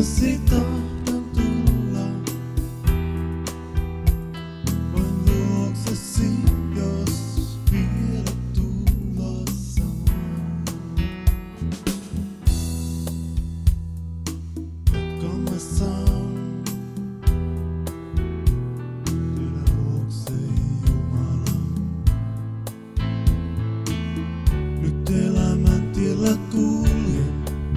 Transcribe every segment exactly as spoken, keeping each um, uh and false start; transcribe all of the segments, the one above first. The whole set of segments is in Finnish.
Luoksesi tahdon tulla, vain luoksesi, jos vielä tulla saan. Jotka mä saan, vielä luokse Jumalan. Nyt elämän tiellä kuljen.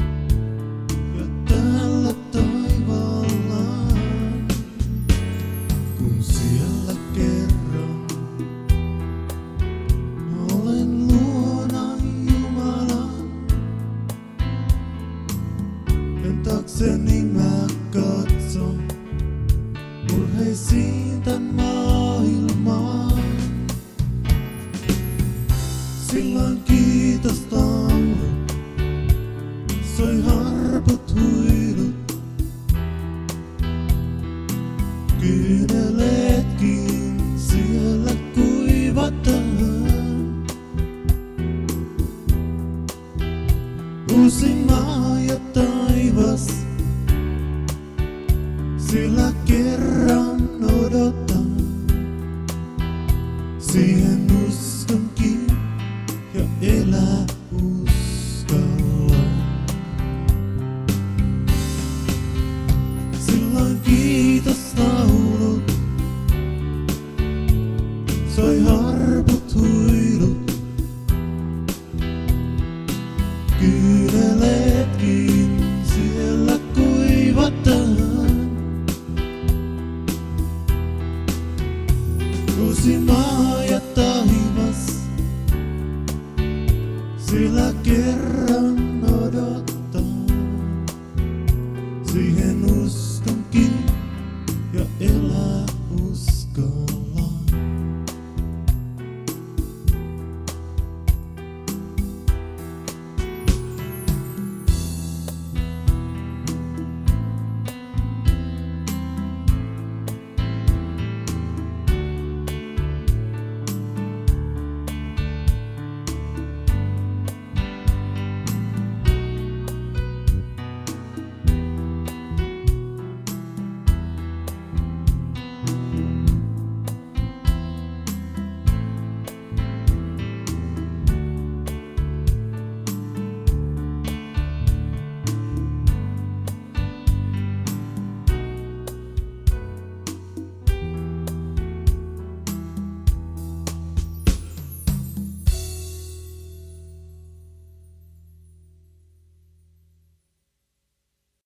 Kun siellä kerran olen luona Jumalan, en taakseni mä katson murheisiin tän maailmaan. Silloin kiitos laulu, soi harput huilut. Kyyneletkin siellä kuivataan. Uusi maa ja taivas, sillä kerran odotan. Siihen uskonkin ja elää uskallan. Silloin kiitos laulut, soi harput huilut. Kyyneletkin siellä kuivataan. Uusi maa ja taivas, sillä kerran odottaa. Siihen